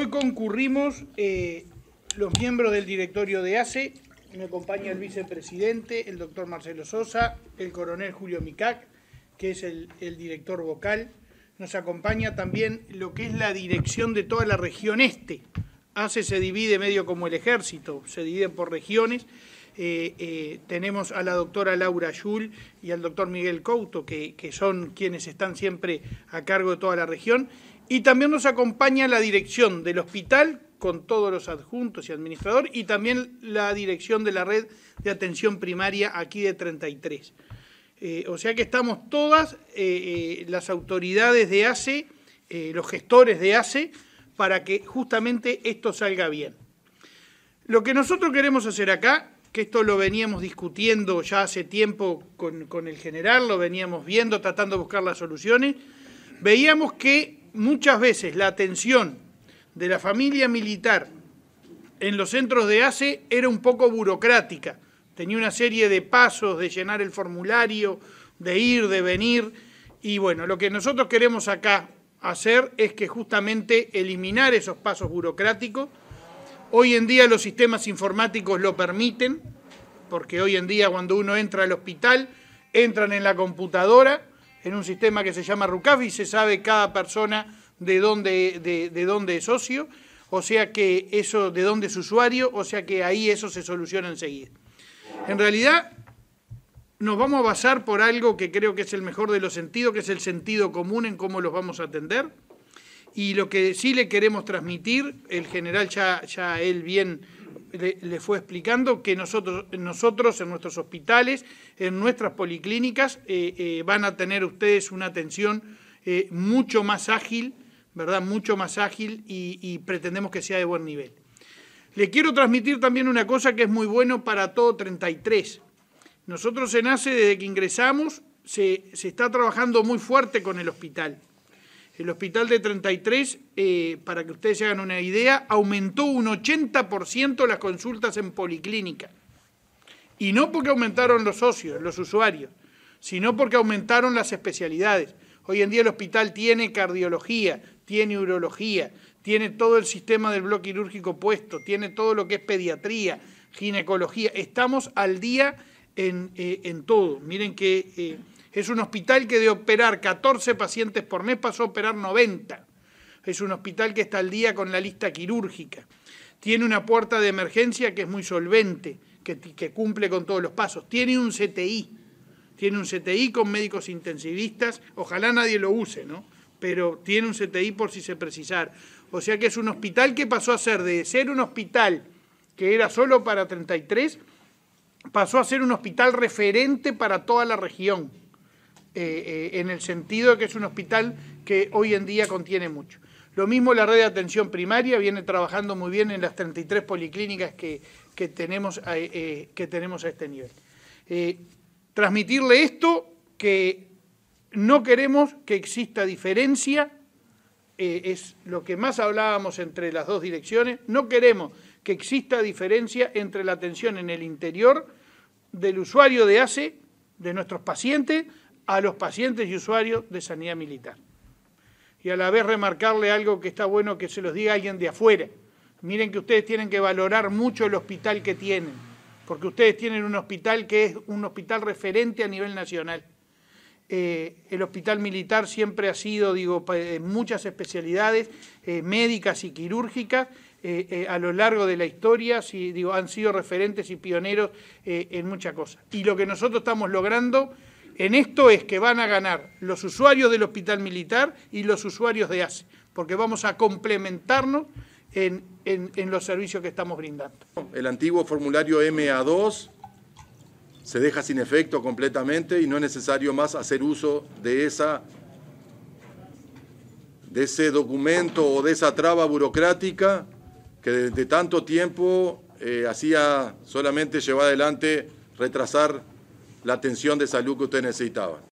Hoy concurrimos los miembros del directorio de ACE. Me acompaña el vicepresidente, el doctor Marcelo Sosa, el coronel Julio Micac, que es el director vocal. Nos acompaña también lo que es la dirección de toda la región este. ACE se divide medio como el ejército, se divide por regiones. Tenemos a la doctora Laura Yul y al doctor Miguel Couto, que son quienes están siempre a cargo de toda la región. Y también nos acompaña la dirección del hospital, con todos los adjuntos y administrador, y también la dirección de la red de atención primaria aquí de 33. O sea que estamos todas las autoridades de ACE, los gestores de ACE, para que justamente esto salga bien. Lo que nosotros queremos hacer acá, que esto lo veníamos discutiendo ya hace tiempo con el general, lo veníamos viendo, tratando de buscar las soluciones, veíamos que muchas veces la atención de la familia militar en los centros de ACE era un poco burocrática. Tenía una serie de pasos, de llenar el formulario, de ir, de venir. Y bueno, lo que nosotros queremos acá hacer es que justamente eliminar esos pasos burocráticos. Hoy en día los sistemas informáticos lo permiten, porque hoy en día cuando uno entra al hospital, entran en la computadora, en un sistema que se llama RUCAF y se sabe cada persona de dónde es socio, o sea que eso, de dónde es usuario, o sea que ahí eso se soluciona enseguida. En realidad nos vamos a basar por algo que creo que es el mejor de los sentidos, que es el sentido común en cómo los vamos a atender, y lo que sí le queremos transmitir, el general ya él bien le fue explicando, que nosotros en nuestros hospitales, en nuestras policlínicas, van a tener ustedes una atención mucho más ágil, ¿verdad? Mucho más ágil y pretendemos que sea de buen nivel. Le quiero transmitir también una cosa que es muy bueno para todo 33. Nosotros en ACE, desde que ingresamos, se está trabajando muy fuerte con el hospital. El hospital de 33, para que ustedes se hagan una idea, aumentó un 80% las consultas en policlínica. Y no porque aumentaron los socios, los usuarios, sino porque aumentaron las especialidades. Hoy en día el hospital tiene cardiología, tiene urología, tiene todo el sistema del bloque quirúrgico puesto, tiene todo lo que es pediatría, ginecología. Estamos al día en todo. Miren que es un hospital que de operar 14 pacientes por mes pasó a operar 90. Es un hospital que está al día con la lista quirúrgica. Tiene una puerta de emergencia que es muy solvente, que cumple con todos los pasos. Tiene un CTI. Tiene un CTI con médicos intensivistas. Ojalá nadie lo use, ¿no? Pero tiene un CTI por si se precisara. O sea que es un hospital que pasó a ser, de ser un hospital que era solo para 33, pasó a ser un hospital referente para toda la región. En el sentido de que es un hospital que hoy en día contiene mucho. Lo mismo la red de atención primaria viene trabajando muy bien en las 33 policlínicas que tenemos a este nivel. Transmitirle esto, que no queremos que exista diferencia, es lo que más hablábamos entre las dos direcciones, no queremos que exista diferencia entre la atención en el interior del usuario de ACE, de nuestros pacientes, a los pacientes y usuarios de sanidad militar. Y a la vez remarcarle algo que está bueno que se los diga alguien de afuera. Miren que ustedes tienen que valorar mucho el hospital que tienen, porque ustedes tienen un hospital que es un hospital referente a nivel nacional. El hospital militar siempre ha sido, digo, en muchas especialidades médicas y quirúrgicas, a lo largo de la historia, han sido referentes y pioneros en muchas cosas. Y lo que nosotros estamos logrando en esto es que van a ganar los usuarios del hospital militar y los usuarios de ACE, porque vamos a complementarnos en los servicios que estamos brindando. El antiguo formulario MA2 se deja sin efecto completamente y no es necesario más hacer uso de ese documento o de esa traba burocrática que desde tanto tiempo hacía solamente llevar adelante, retrasar la atención de salud que usted necesitaba.